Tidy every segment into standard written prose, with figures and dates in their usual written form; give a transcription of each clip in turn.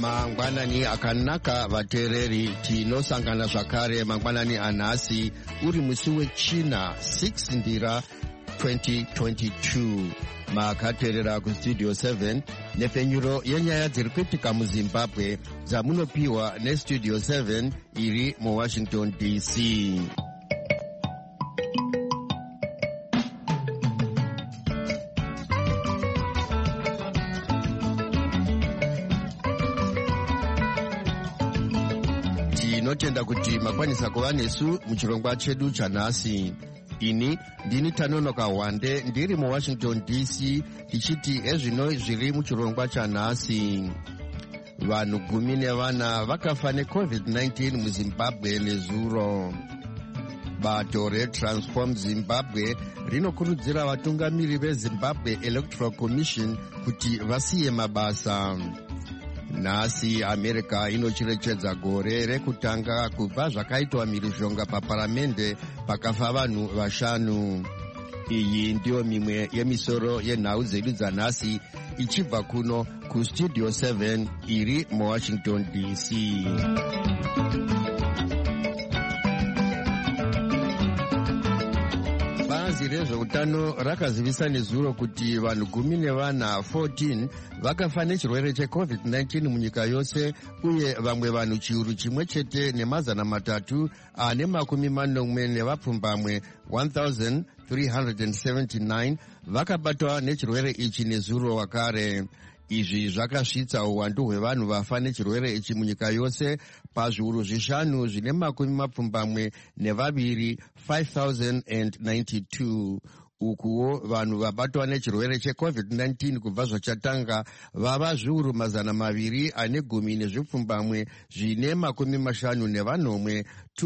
mangwanani akanaka vateereri, tinosangana zvakare mangwanani anhasi uri musi wechina 6 ndira 2022. makateerera kustudio 7 nepfenyuro yenyaya dziri kuitika muzimbabwe dzamunopiwa nestudio 7 iri muwashington dc. tinotenda kuti makwanisa kuva nesu muchirongwa chedu chanhasi. ini ndini Tanonoka Wande ndiri muwashington dc tichiti ezvino zviri muchirongwa chanhasi. vanhu 14 vakafa neCovid-19 muzimbabwe nezuro. bato reTransform Zimbabwe rinokurudzira vatungamiri veZimbabwe Electoral Commission kuti vasiye mabasa. nhasi america inocherechedza gore rekutanga kubva zvakaitwa mhirizhonga paparamende pakafa vanhu 5. iyi ndiyo mimwe yemisoro yenhau dzedu dzanhasi ichibva kuno kustudio 7 iri muwashington dc. bazi rezveutano rakazivisa nezuro kuti vanhu 14 vakafa nechirwere cheCovid-19 munyika yose, uye vamwe vanhu chiuru chimwe chete ne340 nevapfumbamwe 1379 vakabatwa nechirwere ichi nezuro wakare. izvi zvakasvitsa uwandu hwevanhu vafa nechirwere ichi munyika yose pazviuru 5 zvine 22 5092. ukuwo vanhu vabatwa nechirwere cheCovid-19 kubva zvachatanga vava zviuru 210 zvine 57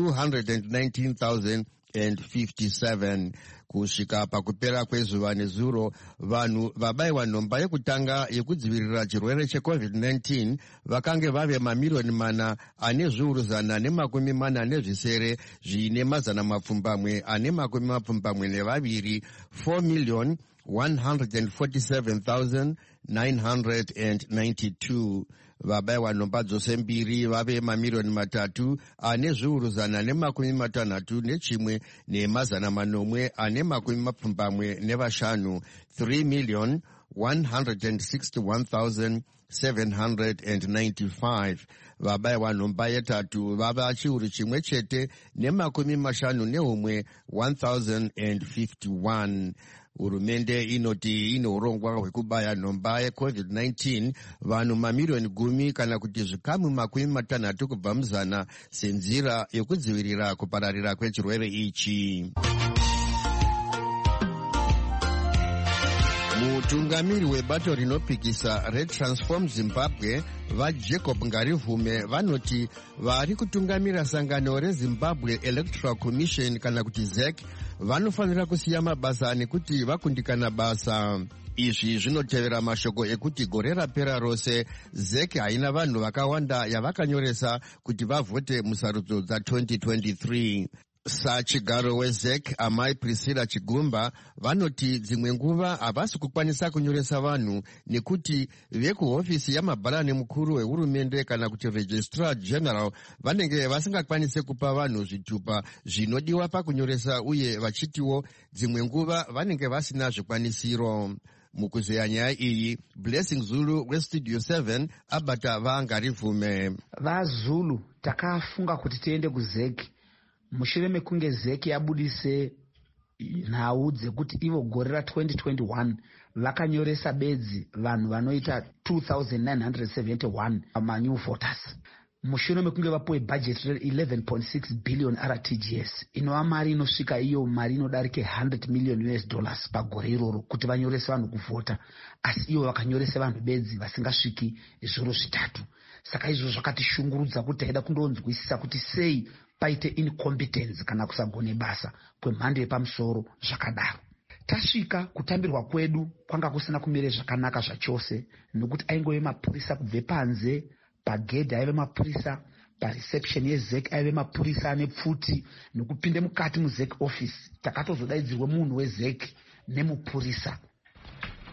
219,057. kusvika pakupera kwezuva nezuro, vanhu vabayiwa nhomba yekutanga yekudzivirira chirwere cheCovid-19 vakange vave mamiliyoni 4,140 zvine 2 4,147,992. vabayiwa nhomba dzose mbiri vave mamiliyoni 3,161,975 3,161,795. vabayiwa nhomba yetatu vava chiuru chimwe chete ne51 1051. hurumende inoti ine urongwa hwekubaya nhomba yeCovid-19 vanhu mamiliyoni 10 kana kuti zvikamu 60 kubva muzana senzira yekudzivirira kupararira kwechirwere ichi. mutungamiri webato rinopikisa reTransform Zimbabwe vaJacob Ngarivume vanoti vari kutungamira sangano reZimbabwe Electoral Commission kana kuti ZEC vanofanira kusiya mabasa nekuti vakundikana basa. izvi zvinotevera mashoko ekuti gore rapera rose ZEC haina vanhu vakawanda yavakanyoresa kuti vavhote musarudzo dza2023. sachigaro weZEC amai Priscilla Chigumba vanoti dzimwe nguva havasi kukwanisa kunyoresa vanhu nekuti vekuhofisi yamabharani mukuru wehurumende kana kuti registrar general vanenge vasingakwanise kupa vanhu zvitupa zvinodiwa pakunyoresa, uye vachitiwo dzimwe nguva vanenge vasina zvikwanisiro. mukuzeya nyaya iyi Blessing Zulu westudio 7 abata vaNgarivume. vaZulu takafunga kuti tiende kuZEC mushure mekunge ZEC yabudise nhau dzekuti ivo gore ra2021 vakanyoresa bedzi vanhu vanoita 2,971 manew voters. mushure mekunge vapuwe bhajeti re11.6 billion RTGS inova mari inosvika iyo mari inodarike $100 million pagore iroro kuti vanyorese vanhu kuvhota, asi ivo vakanyorese vanhu bedzi vasingasviki zviro 3. saka izvo zvakatishungurudza kuti taida kundonzwisisa kuti sei paite incompetence kana kusagone basa kwemhando yepamusoro zvakadaro. tasvika kutambirwa kwedu kwanga kusina kumire zvakanaka zvachose, nokuti aingove mapurisa kubve panze, pagedhi aive mapurisa, pareception yeZEC aive mapurisa ane pfuti, nokupinde mukati muZEC office takatozodaidzirwe munhu weZEC nemupurisa.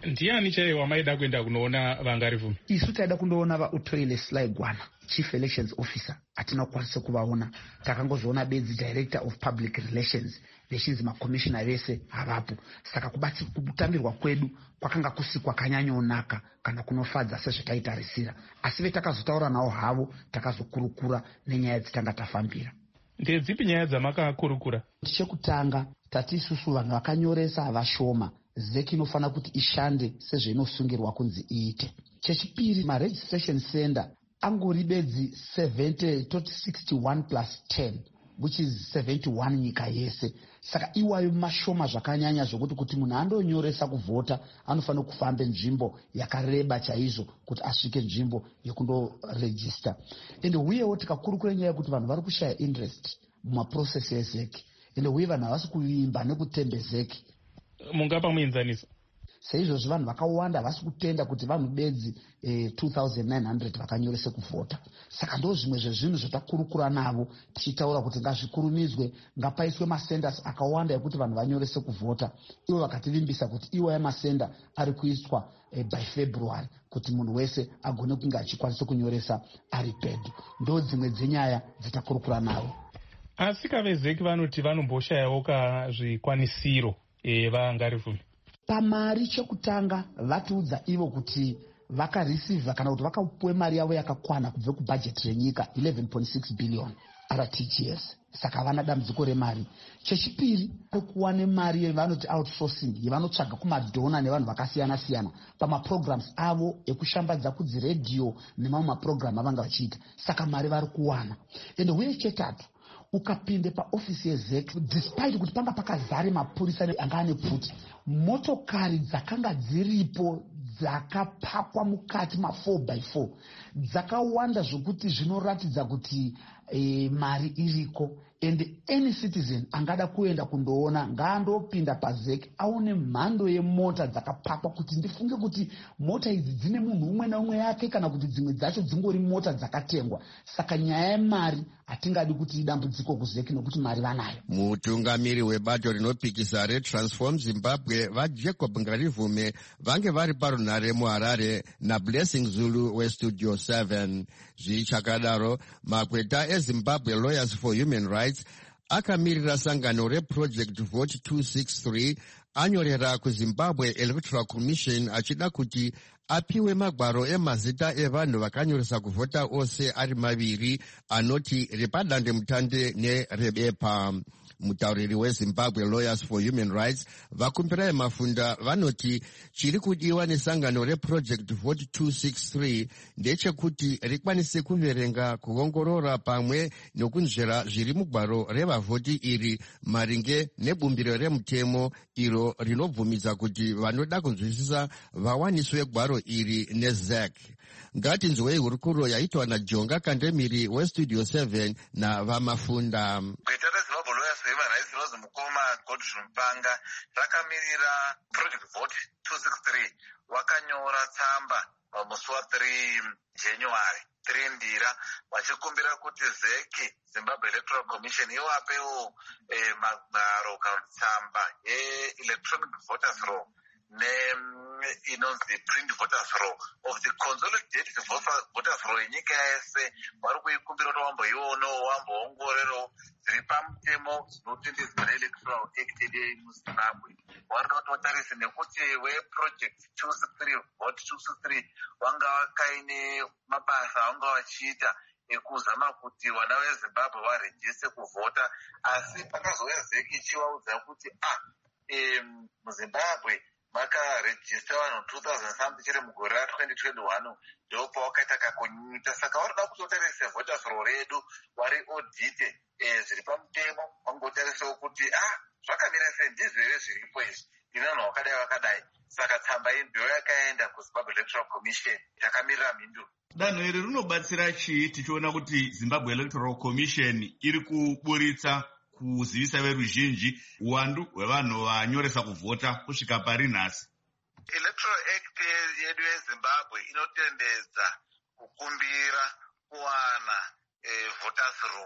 Ndiani chaiye wamaida kuenda kunoona vangarivume? Isu taida kundoona utoile Sly-Gwana, Chief Elections Officer. Hatina kukwanisa kuvaona. Takangozoona bedzi Director of Public Relations. Veshinzi makomishina vese havapo. Saka kutambirwa kwedu kwakanga kusikwa kanyanyonaka kana kunofadza sezvataitarisira. Asi vetakazotaura nawo havo takazokurukura nenyaya dzitanga tafambira. Ndedzipi nyaya dzamakakurukura? Chekutanga tati isusu vanhu vakanyoresa vashoma. ZEC inofana kuti ishande sezvainosungirwa kunzi iite. Chechipiri, registration center angori bedzi 61 plus 10, which is 71 nyika yese. Saka iwayo mashoma zvakanyanya zvokuti kuti munhu andonyoresa kuvhota anofanira kufamba nzvimbo yakareba chaizvo kuti asvike nzvimbo yekundoregister. Ende uyewo tikakurukura nyaya yekuti vanhu vari kushaya interest mumaprocess eZEC. Ende uye vanhu havasi kuimba nekutembe ZEC. Mungapa muenzaniso? Seizvozvo vanhu vakawanda havasi kutenda kuti vanhu bedzi 2900 vakanyorese kuvhota. Saka ndo zvimwe zvezvinhu zvatakurukura navo tichitaura kuti ngazvikurumidzwe, ngapaiswe masenders akawanda ekuti vanhu vanyorese kuvhota. Ivo vakativimbisa kuti iwo yamasenda ari kuiswa by February kuti munhu wese agone kunge achikwanisa kunyoresa ari pedo. Ndo dzimwe dzenyaya dzatakurukura navo. Asi kavezeki vanoti vanomboshayawo zvikwanisiro vangarivume. Pamari chekutanga vatiudza ivo kuti vakareceive kana kuti vakapuwe mari yavo yakakwana kubva kubhajeti renyika 11.6 billion RTGS. Saka havana dambudziko remari. Chechipiri, kuwane mari yevanoti outsourcing yevanotsvaga kumadhona nevanhu vakasiyana siyana pamaprograms avo ekushambadza kudziredhiyo nemamwe maprogram avanga vachiita. Saka mari vari kuwana. Ende uye chetatu, ukapinde paofisi yeZEC, despite kuti panga pakazare mapurisa anga ane pfuti, motokari dzakanga dziripo dzakapakwa mukati ma4x4 dzakawanda zvokuti zvinoratidza kuti mari iriko. And any citizen angada kuenda kundoona ngaandopinda paZEC aone mhando yemota dzakapakwa, kuti ndifunge kuti mota idzi dzine munhu umwe naumwe yake kana kuti dzimwe dzacho dzingori mota dzakatengwa. Saka nyaya yemari hatingadi kuti idambudziko kuZEC nokuti mari vanayo. Mutungamiri webato rinopikisa reTransform Zimbabwe vaJacob Ngarivume vange vari parunhare muHarare naBlessing Zulu weStudio 7. Zvichakadaro, makweta eZimbabwe Lawyers for Human Rights akamirira sangano reProject Vote 263 anyorera kuZimbabwe Electoral Commission achida kuti apiwe magwaro emazita evanhu vakanyoresa kuvhota ose ari maviri, anoti repadandemutande nerebepa. Mutauriri weZimbabwe Lawyers for Human Rights Vakumbirai Mafunda vanoti chiri kudiwa nesangano reProject Vote 263 ndechekuti rikwanise kuverenga, kuongorora pamwe nokunzvera zviri mugwaro revavhoti iri maringe nebumbiro remutemo iro rinobvumidza kuti vanoda kunzwisisa vawaniswe gwaro iri neZEC. Ngatinzwei hurukuro yaitwa naJonga Kandemiri weStudio 7 naVamafunda. Mpanga rakamirira Project Vote 263 wakanyora tsamba pamusi wa3 January 3 ndira vachikumbira kuti ZEC Zimbabwe Electoral Commission iwapewo magwaro katsamba electronic voters roll inonzi print voters roll of the consolidated voters roll yenyika yese. Vari kuikumbira kuti wamboionawo wamboongorerawo dziri pamutemo dzinotendedzwa neElectoral Act yemuZimbabwe. Vari kuti vatarise nekuti weProject 263 Vote 263 vanga vakaine mabasa vanga vachiita ekuzama kuti vana veZimbabwe varejiste kuvhota, asi pakazouya ZEC ichivaudza kuti muZimbabwe makarejista vanhu 2000 something chiri mugore ra2021 ndopa wakaita kakunyunyuta. Saka varida kutotarisa voters roll redu vari audite zviri pamutemo, vangotarisawo kuti zvakamira sei, ndizvo here zviripo izvi, inanhu wakadai. Saka tsamba iyi ndiyo yakaenda kuZimbabwe Electoral Commission, takamirira mhinduro. Danho iri rinobatsira chii tichiona kuti Zimbabwe Electoral Commission iri kuburitsa kuzivisa veruzhinji uwandu hwevanhu vanyoresa kuvhota kusvika pari nhasi? Electoral Act yedu yeZimbabwe inotendedza kukumbira kuwana voters roll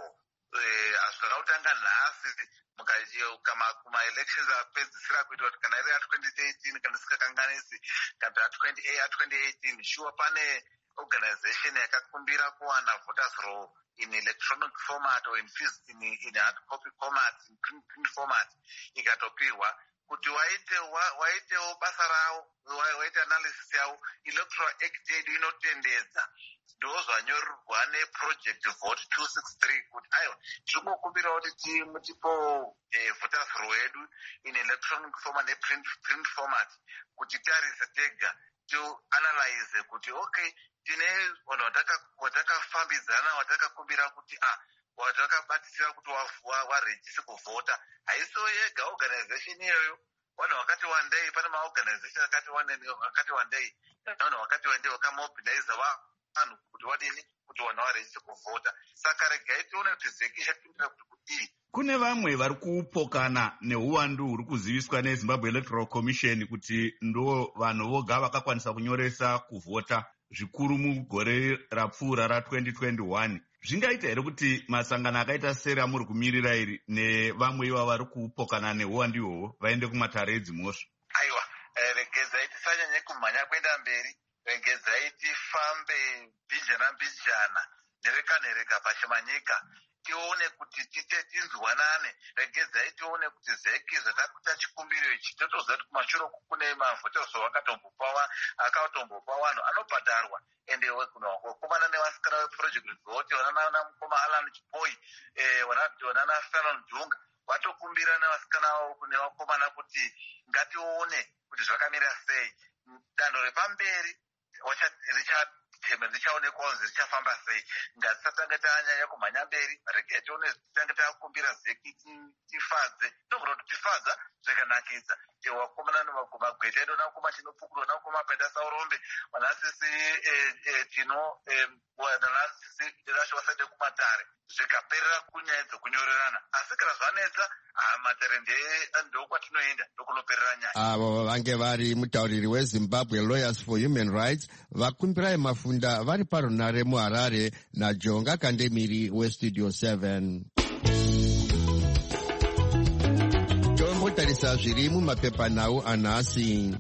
hazvina kutanga nhasi kuma-elections apedzisira kuita kuti kana iri a2018 kana isikakanganisi kana a2018 sure pane organization yakakumbira kuwana voters roll in electronic format or in hard copy format, in print format, ikatopirwa kuti waitewo basa ravo, waite analysis yavo. Electoral Act yedu inotendedza ndozvanyorwa neproject vote 263 kuti aiwa tiri kukumbira kuti mutipo voters roll yedu in electronic format neprint format kuti tarise tega to-analyze kuti okay tine vanhu watakafambidzana watakakumbira kuti watakabatisira kuti warejisi kuvhota. Haisiwo yega organization iyoyo, vanhu vakati wandei, pane maorganization akati wandei, vanhu vakati wandei vakamobilize vanhu kuti wadini kuti vanhu warejisi kuvhota. Saka regai tione kuti zeki ichapindira kuti iyi. Kune vamwe vari kupokana neuwandu huri kuziviswa neZimbabwe Electoral Commission kuti ndo vanhu voga vakakwanisa kunyoresa kuvhota zvikuru mugore rapfuura ra2021. Zvingaita here kuti masangano akaita seri amuri kumirira iri nevamwe iva vari kupokana neuwandu ihwohwo vaende kumatare edzimhosva? Aiwa, regedzai tisanyanye kumhanya kuenda mberi, regedzai tifambe mbijana nereka pachimanyika, tione kuti tinzwanane. Regedzai tione kuti zeki zvatakuita chikumbiro ichi totoziva kuti kumashure kune mavhoters akatombopa vanhu anobhadharwa ende wakomana nevasikana veproject vote vanana mukoma Alan Chipoi vanana Fallon Dunga vatokumbira nevasikana vavo nevakomana kuti ngatione kuti zvakamira sei. Danho repamberi richaonekwawo richafamba sei. Ngatisatange tanyanya kumhanya mberi, regai tione titange takumbira zeki tifadze. Nogona kuti tifadza zvakanakidza wakomana nemagweta edu nakoma tinopfukurwa nakoma paita saurombe vanasisi vanasisi rasho vasaende kumatare zvikaperera kunyaya dzokunyorerana. Asi kana zvanetsa matare ndokwatinoenda ndokunoperera nyaya. Avo vange vari mutauriri weZimbabwe Lawyers for Human Rights vakumbirai Mafunda vari parunare muHarare naJonga Kandemiri weStudio 7. Tombotarisa zviri mumapepanhau anhasi.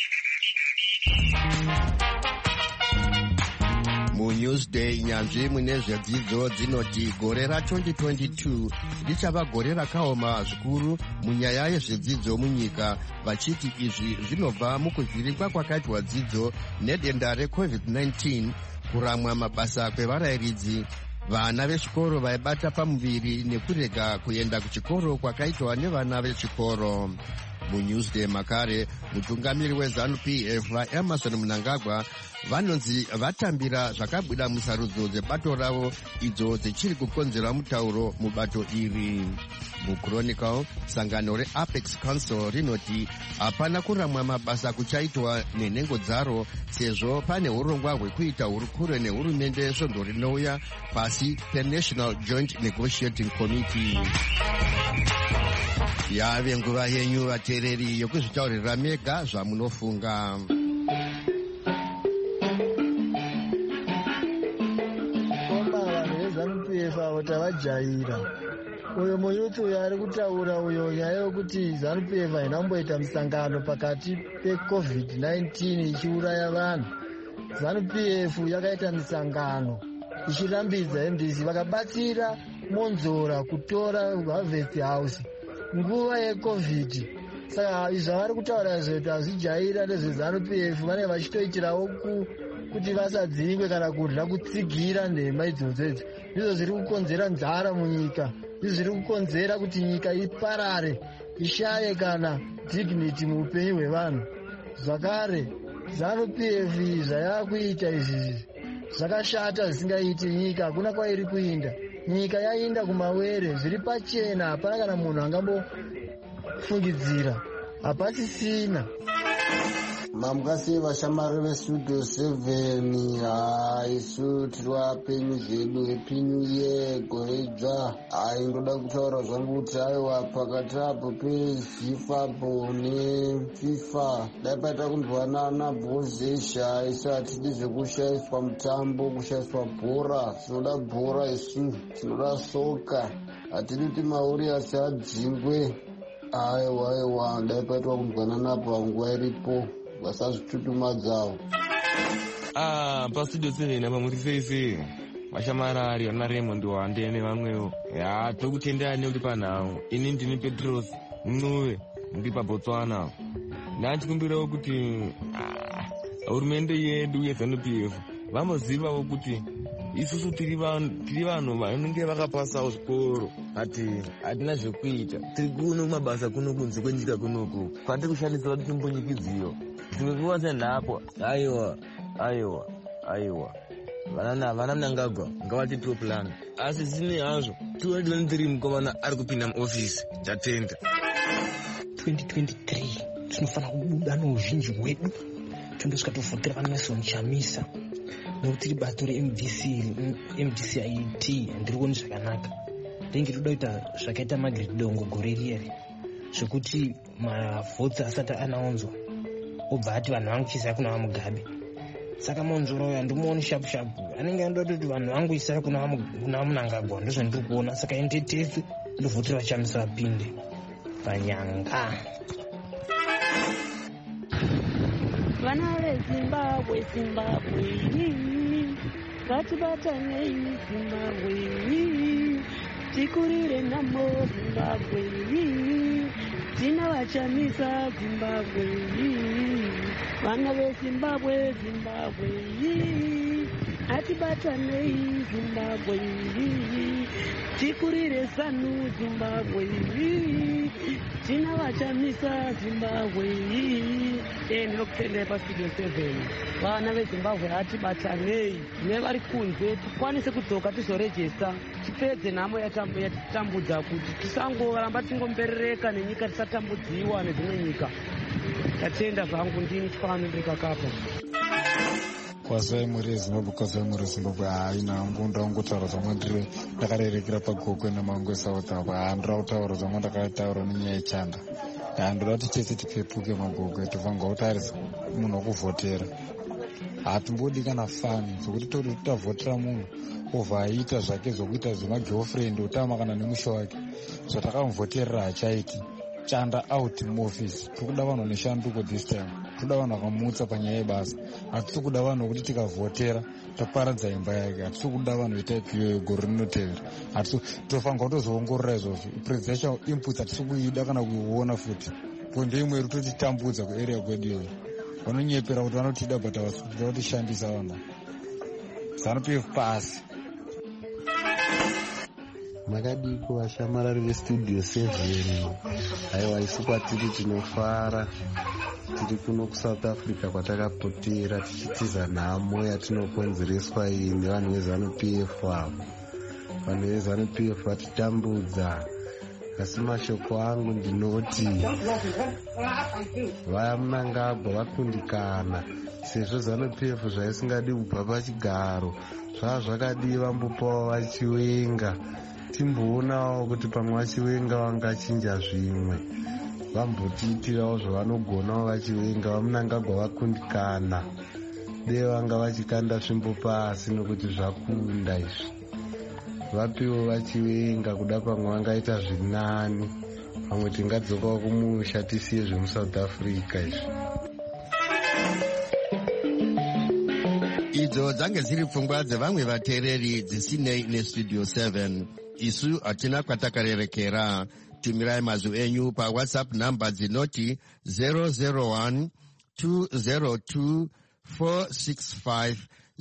MuNewsday nyanzvi mune zvedzidzo dzinoti gore ra2022 richava gore rakaoma zvikuru munyaya yezvedzidzo munyika, vachiti izvi zvinobva mukuvhirikwa kwakaitwa dzidzo nedenda reCovid-19, kuramwa mabasa kwevarayiridzi, vana vechikoro vaibata pamuviri nekurega kuenda kuchikoro kwakaitwa nevana vechikoro. MuNewsday makare mutungamiri weZANU-PF vaEmerson Mnangagwa vanonzi vatambira zvakabuda musarudzo dzebato ravo idzo dzichiri kukonzera mutauro mubato iri. MuChronicle sangano reApex Council rinoti hapana kuramwa mabasa kuchaitwa nenhengo dzaro sezvo pane urongwa hwekuita hurukure nehurumende svondo rinouya pasi peNational Joint Negotiating Committee. Yave nguva yenyu vateereri yokuzvitaurira mega zvamunofunga. ZANU-PF tavajaira. Uyo muyuti uyo ari kutaura uyo nyaya yokuti ZANU-PF hainamboita musangano pakati peCovid-19 ichiuraya vanhu. ZANU-PF yakaita misangano ichirambidza MDC, vakabatsira Monzora kutora Harvest House nguva yeCovid. Saka zvavari kutaura zvedu hazvijaira nezveZANU-PF, vanenge vachitoitirawo kuti vasadzingwe kana kudla kutsigira nhema idzodzo. Ndizvo zviri kukonzera nzara munyika, ndizvo zviri kukonzera kuti nyika iparare, ishaye kana dignity muupenyu hwevanhu. Zvakare ZANU-PF zvayakuita izvi zvakashata zvisingaiti. Nyika hakuna kwairi kuinda, nyika yainda kumawere zviri pachena, hapana kana munhu angambofungidzira, hapasisina. Mamukasi vashamari vestudio 7 isu tiri vapenyu zvedu epinyu yegore dzva. Ndoda kutaura zvangu kuti aiwa pakati apo pezvifapo nefifa dai paita kundwanana bhozesha isu hatidi zvekushayiswa mutambo kushayiswa bhora. Tinoda bhora isu, tinoda soka, hatidi kuti mauriyasi adzingwe. Aiwa dai paitwa kundwanana panguva iripo vasazvitutumadzawo. Pastudio 7 apa muri seise vashamarari vana Raymond Wande nevamwewo tokutendera neuri panhau. Ini ndini Petros Mnuve ndiri paBotswana. Ndachikumbirawo kuti hurumende yedu yeZANU-PF vambozivawo kuti isusu tiri vanhu vanenge vakapasawo zvikoro, hatina zvekuita, tiri kuno mabasa kuno kunze kwenyika kunoku kwatiri kushandisa kuti timbonyikidziyo dzimwe nguva senhapo. Aiwa vana Mnangagwa ngavatitiwo plan, asi zine hazvo 2023 mukomana ari kupinda muofisi. Tatenda 2023 tinofanira kubuda neuzhinji hwedu tondosvika tovhotera vana Nelson Chamisa nokuti iri bato reMDCIT ndiri kuoni zvakanaka. Ndenge toda kuita zvakaita Margaret Dongo gore riyeri zvekuti mavhotsi asati anaunzwa obva ati vanhu vangu chisai kuna vaMugabe. Saka maunzoro uyo handimuoni shapu anenge anoda kuti vanhu vangu isai kuna Mnangagwa, ndizvo ndiri kuona. Saka nditetefu ndovhotera vachamisa vapinde panyanga. Vana veZimbabwe, ngatibatanei Zimbabwe, tikurire nhamo Zimbabwe, tina vachamisa Zimbabwe. Vana veZimbabwe, atibatanei Zimbabwe, tikurire ZANU Zimbabwe, tina vachamisa Zimbabwe. Ndinokutendai pastudio 7 vana veZimbabwe atibatanei nevari kunze tikwanise kudzoka tizorejesta tipedze nhamo yatitambudza kuti tisangoramba tingomberereka nenyika tisatambudziwa nedzimwe nyika. Tatenda zvangu ndini Chifanondrika Kapa. Kwazai muri Zimbabwe, kwazai muri Zimbabwe. Nangu ndaungotaura zvamwe ndiri ndakarerekera pagokwe nemangu eSouth apa. Ndira kutaura zvamwe ndakataura nenyaya yechanda. Ndoda kuti tese tipepuke magogwe tovanga kutarisa munhu wokuvhotera. Hatimbodi kana fani zvokuti toti tutavhotera munhu obva aita zvake zvokuita zvemagirlfriend otama kana nemusha wake. Zvatakamuvhoterera hachaiti. Chanda out muofisi. Tikuda vanhu neshanduko this time. Tikuda vanhu vakamutsa panyaya yebasa. Hatisi kuda vanhu kuti tikavhotera toparadza imba yake. Hatisi kuda vanhu vetaipiyo gore rinotevera. Tofanira kutozoongorora izvozvo. Presidential inputs hatisi kuida kana kuiona futi. Ponde imwe iri kutotitambudza kuarea kwedu iyo. Vanonyepera kuti vanotida but havasikuda kutishandisa vanhu. ZANU-PF pasi. Makadiko vashamarari vestudio 7. Aiwa isu kwatiri tinofara. Tiri kuno kuSouth Africa kwatakapotera tichitiza nhamo yatinokonzereswa iyi nevanhu veZANU-PF avo. Vanhu veZANU-PF vatitambudza. Asi mashoko angu ndinoti vaMnangagwa vakundikana. Sezvo ZANU-PF zvaisingadi kubva pachigaro zvakadii vambopawo vachiwenga. Timboonawo kuti pamwe vachiwenga vangachinja zvimwe. Vambotiitirawo zvavanogonawo vachiwenga. vaMnangagwa vakundikana. Dei vanga vachikanda svimbo pasi nokuti zvakunda izvi. Vapiwo vachiwenga kuda pamwe vangaita zvinani. Pamwe tingadzokawo kumusha tisiye zvemuSouth Africa izvi. Idzo dzange dziri pfungwa dzevamwe vateereri dzisinei nestudio 7. Isu hatina kwatakarerekera. Tumirai mazwi enyu paWhatsApp namba dzinoti 001 202 465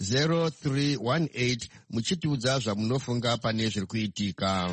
0318 muchitiudza zvamunofunga pane zviri kuitika.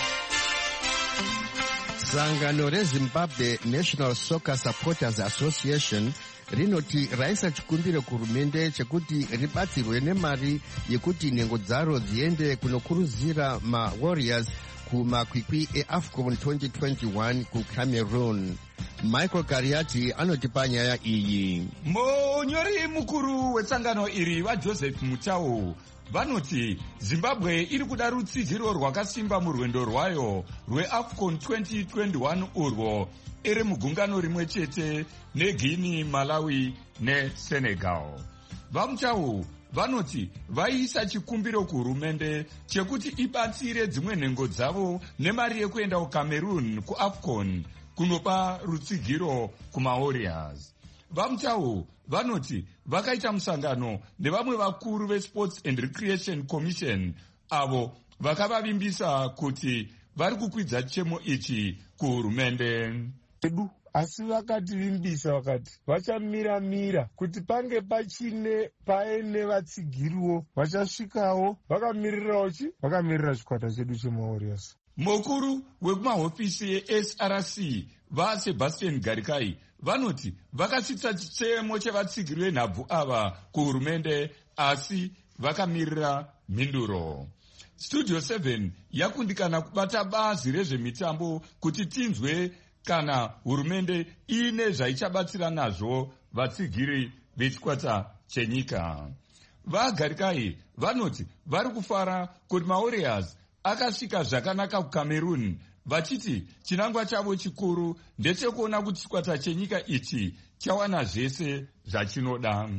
Sangano reZimbabwe National Soccer Supporters Association rinoti raisa chikumbiro kuhurumende chekuti ribatsirwe nemari yekuti nhengo dzaro dziende kunokuruzira maWarriors kumakwikwi eAFCON 2021 kuCameroon. Michael Kariati anotipa nyaya iyi. Munyori mukuru wetsangano iri vaJoseph Mutau vanoti Zimbabwe iri kuda rutsigiro rwakasimba murwendo rwayo rweAFCON 2021 urwo iri mugungano rimwe chete neGuinea, Malawi neSenegal. VaMutau vanoti vaisa chikumbiro kuhurumende chekuti ibatsire dzimwe nhengo dzavo nemari yekuenda kuCameroon kuAFCON kunopa rutsigiro kumaWarriors. VaMutau vanoti vakaita musangano nevamwe vakuru veSports and Recreation Commission avo vakavavimbisa kuti vari kukwidza chemo ichi kuhurumende. Asi vakativimbisa vakati vachamira kuti pange paine vatsigiriwo vachasvikawo vakamirirawo vakamirira chikwata chedu chemaWarriors. Mukuru wekumahofisi yeSRC vaSebastian Garikai vanoti vakasvitsa chemo chevatsigiri venhabvu ava kuhurumende asi vakamirira mhinduro. Studio 7 yakundikana kubata bazi rezvemitambo kuti tinzwe kana hurumende ine zvaichabatsira nazvo vatsigiri vechikwata chenyika. VaGarikai vanoti vari kufara kuti maWarriors akasvika zvakanaka kuCameroon, vachiti chinangwa chavo chikuru ndechekuona kuti chikwata chenyika ichi chawana zvese zvachinoda.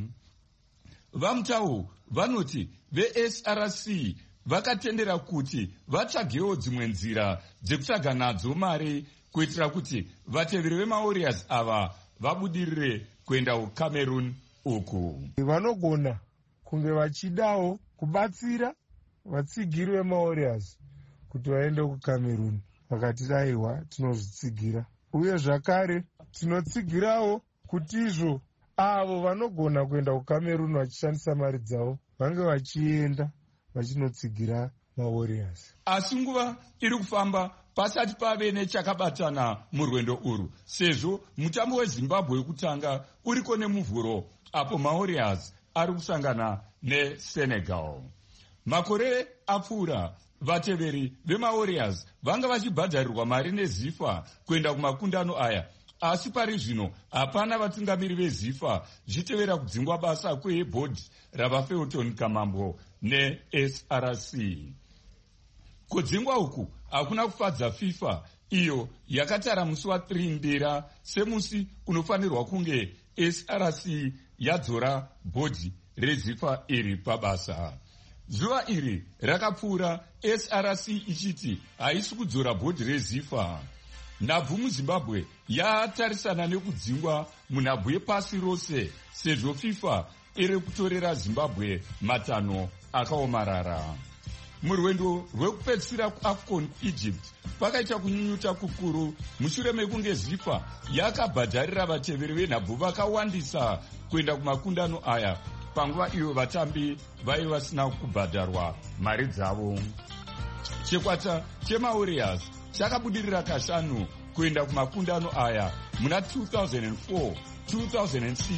VaMutau vanoti veSRC vakatendera kuti vatsvagewo dzimwe nzira dzekutsvaga nadzo mari kuitira kuti vateveri vemaWarriors ava vabudirire kuenda kuCameroon uku. Vanogona kunge vachidawo kubatsira vatsigiri vemaWarriors kuti vaende kuCameroon. Vakati daiwa tinozvitsigira, uye zvakare tinotsigirawo kuti izvo avo vanogona kuenda kuCameroon vachishandisa mari dzavo vange vachienda vachinotsigira maWarriors. Asi nguva iri kufamba pasati pave nechakabatana murwendo urwu, sezvo mutambo weZimbabwe wekutanga uriko nemuvhuro apo maWarriors ari kusangana neSenegal. Makore apfuura vateveri vemaWarriors vanga vachibhadharirwa mari neZIFA kuenda kumakundano aya, asi pari zvino hapana vatungamiri veZIFA zvichitevera kudzingwa basa kwebhodhi ravaFelton Kamambo neSRC. Kudzingwa uku hakuna kufadza FIFA iyo yakatara musi wa3 Ndira semusi unofanirwa kunge SRC yadzora bhodhi reZIFA iri pabasa. Zuva iri rakapfuura SRC ichiti haisi kudzora bhodhi reZIFA. Nhabvu muZimbabwe yatarisana nekudzingwa munhabvu yepasi rose sezvo FIFA iri kutorera Zimbabwe matanho akaomarara. Murwendo rwekupedzisira kuAFCON Egypt pakaita kunyunyuta kukuru mushure mekunge ZIFA yakabhadharira vateveri venhabvu vakawandisa kuenda kumakundano aya panguva iyo vatambi vaiva vasina kubhadharwa mari dzavo. Chikwata chemaWarriors chakabudirira kashanu kuenda kumakundano aya muna 2004, 2006,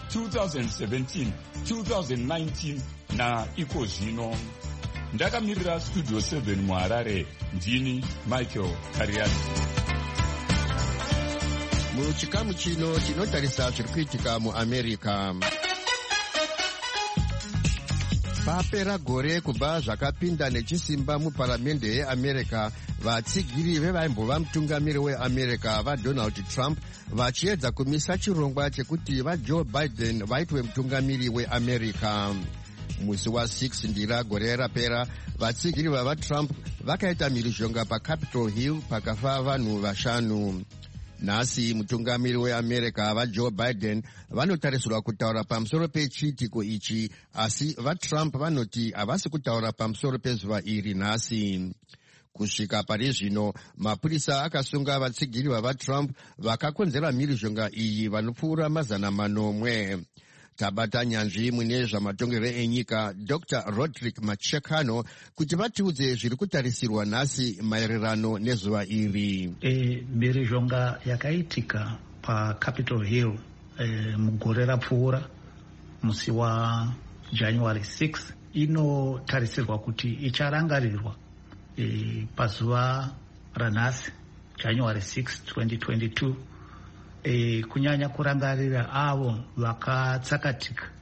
2017, 2019 naiko zvino. Ndakamirira Studio 7 muHarare, ndini Michael Kariati. Muchikamu chino chinotarisa zviri kuitika muAmerica. Papera gore kubva zvakapinda nechisimba muparamende yeAmerica, vatsigiri vevaimbova mutungamiri weAmerica vaDonald Trump vachiedza kumisa chirongwa chekuti vaJoe Biden vaitwe mutungamiri weAmerica. Musi wa6 Ndira gore rapera, vatsigiri vavaTrump vakaita mhirizhonga paCapitol Hill pakafa vanhu 5. Nhasi mutungamiri weAmerica vaJoe Biden vanotarisirwa kutaura pamusoro pechiitiko ichi, asi vaTrump vanoti havasi kutaura pamusoro pezuva iri nhasi. Kusvika pari zvino, mapurisa akasunga vatsigiri vavaTrump vakakonzera mhirizhonga iyi vanopfuura 400. Tabata nyanzvi mune zvamatongerwo enyika Dr. Roderick Machekano kuti vatiudze zviri kutarisirwa nhasi maererano nezuva iri. Mhirizhonga yakaitika paCapitol Hill mugore rapfuura musi waJanuary 6 inotarisirwa kuti icharangarirwa pazuva ranhasi January 6, 2022 kunyanya kurangarira avo vakatsakatika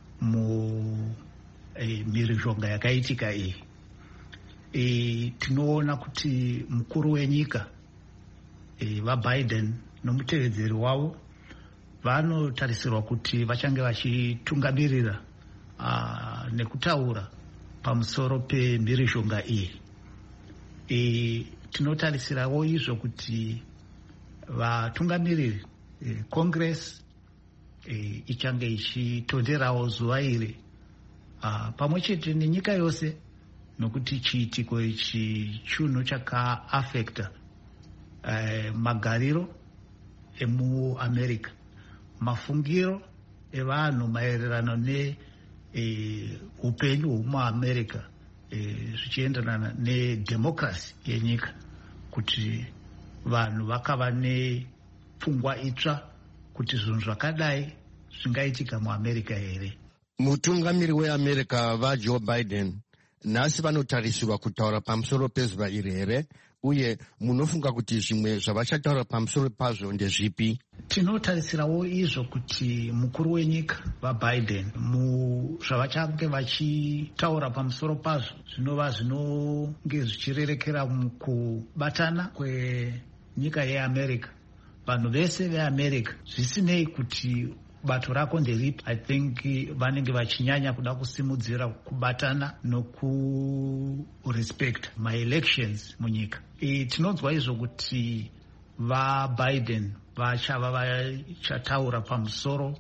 mumhirizhonga yakaitika iyi. Tinoona kuti mukuru wenyika vaBiden nomutevedzeri wavo vanotarisirwa kuti vachange vachitungamirira nekutaura pamusoro pemhirizhonga iyi. Tinotarisirawo izvo kuti vatungamiriri Congress ichange ichitonderawo zuva iri pamwe chete nenyika yose, nokuti chiitiko ichi chinhu chakaafekta magariro emuAmerica, mafungiro evanhu maererano neupenyu hwemuAmerica, zvichienderana nedhemokirasi yenyika, kuti vanhu vakava nepfungwa itsva kuti zvinhu zvakadai zvingaitika muAmerica here. Mutungamiri weAmerica vaJoe Biden nhasi vanotarisirwa kutaura pamusoro pezuva iri here, uye munofunga kuti zvimwe zvavachataura pamusoro pazvo ndezvipi? Tinotarisirawo izvo kuti mukuru wenyika vaBiden zvavachange vachitaura pamusoro pazvo zvinova zvinonge zvichirerekera mukubatana kwenyika yeAmerica, vanhu vese veAmerica, zvisinei kuti bato rako nderipi. I think vanenge vachinyanya kuda kusimudzira kubatana nokurespect maelections munyika. Tinonzwa izvo kuti vaBiden vachataura pamusoro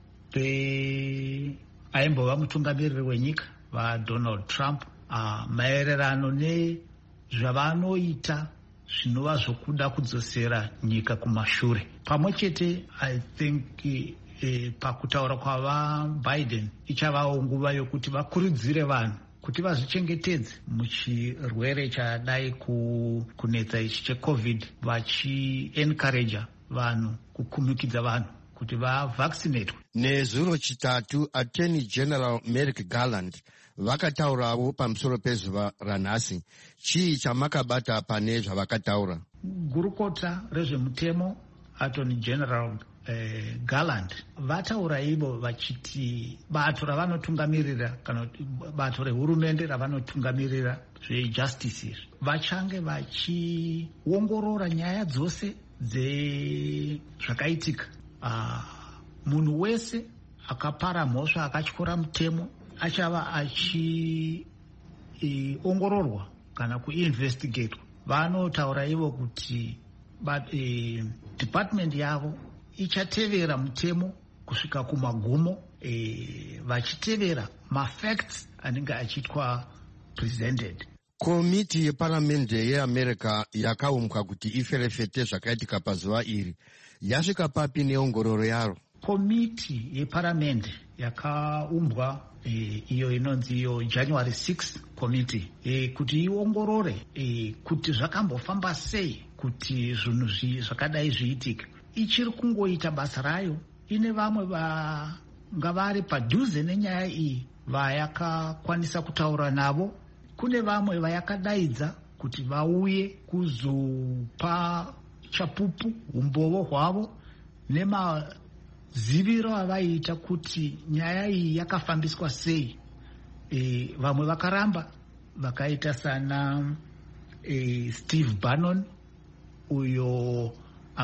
aimbova mutungamiriri wenyika vaDonald Trump maererano nezvavanoita zvinova zvokuda kudzosera nyika kumashure. Pamwe chete I think pakutaura kwavaBiden ichavawo nguva yokuti vakurudzire vanhu kuti vazvichengetedze muchirwere chadai kunetsa ichi cheCovid, vachiencouraja vanhu, kukumikidza vanhu kuti vavaccinatwe. Nezuro chitatu, Attorney General Merrick Garland vakataurawo pamusoro pezuva ranhasi. Chii chamakabata pane zvavakataura? Gurukota rezvemutemo Attorney General Garland vataura ivo vachiti bato ravanotungamirira kana bato rehurumende ravanotungamirira zvejustice vachange vachiongorora nyaya dzose dzezvakaitika. Munhu wese akapara mhosva akatyora mutemo achava achiongororwa kana kuinvestigatwa. Vanotaura ivo kuti department yavo ichatevera mutemo kusvika kumagumo, vachitevera mafacts anenge achiitwa presented. Komiti yeparamende yeAmerica yakaumbwa kuti iferefete zvakaitika pazuva iri yasvika papi neongororo yaro? Komiti yeparamende yakaumbwa iyo inonzi iyo January 6 committee kuti iongorore kuti zvakambofamba sei kuti zvinhu zvakadai zviitike. Ichiri kungoita basa rayo. Ine vamwe vanga vari padhuze nenyaya iyi vayakakwanisa kutaura navo. Kune vamwe vayakadaidza kuti vauye kuzopa chapupu umbovo hwavo nemaziviro avaita kuti nyaya iyi yakafambiswa sei. Vamwe vakaramba, vakaita sana Steve Bannon uyo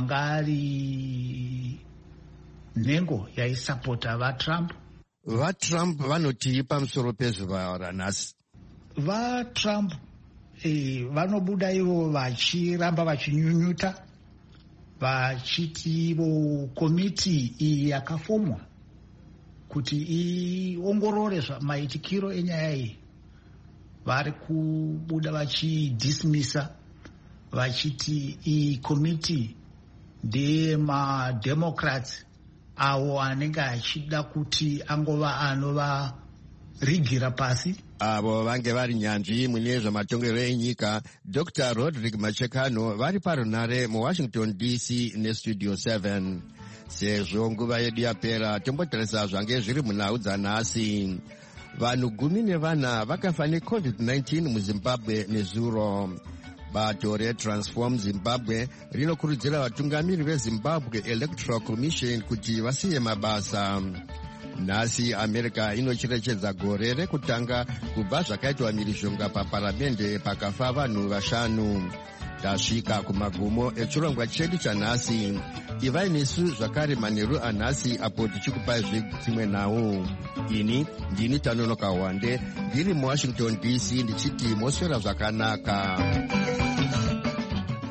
angari nhengo yaisapota vaTrump. VaTrump vanoti pamusoro pezuva ranhasi? VaTrump vanobuda ivo vachiramba vachinyunyuta vachiti ivo komiti iyi yakafomwa kuti iongorore maitikiro enyaya iyi vari kubuda vachidismisa vachiti iyi komiti ndemademocrats avo anenge achida kuti angova anovarigira pasi. Avo vange vari nyanzvi mune zvematongerero enyika. Dr. Roderick Machekano vari parunare muWashington DC nestudio 7. Sezvo nguva yedu yapera, tombotarisa zvange zviri munhau dzanhasi. Vanhu 14 vakafa neCovid-19 muZimbabwe nezuro. bato reTransform Zimbabwe rinokurudzira vatungamiri veZimbabwe Electoral Commission kuti vasiye mabasa. Nhasi America inocherechedza gore rekutanga kubva zvakaitwa mhirizhonga paparamende pakafa vanhu 5. Tasvika kumagumo echirongwa chedu chanhasi. Ivai nesu zvakare manheru anhasi apo tichikupai zvedzimwe nhau. Ini ndini Tanonoka Wande ndiri muWashington DC ndichiti moswera zvakanaka.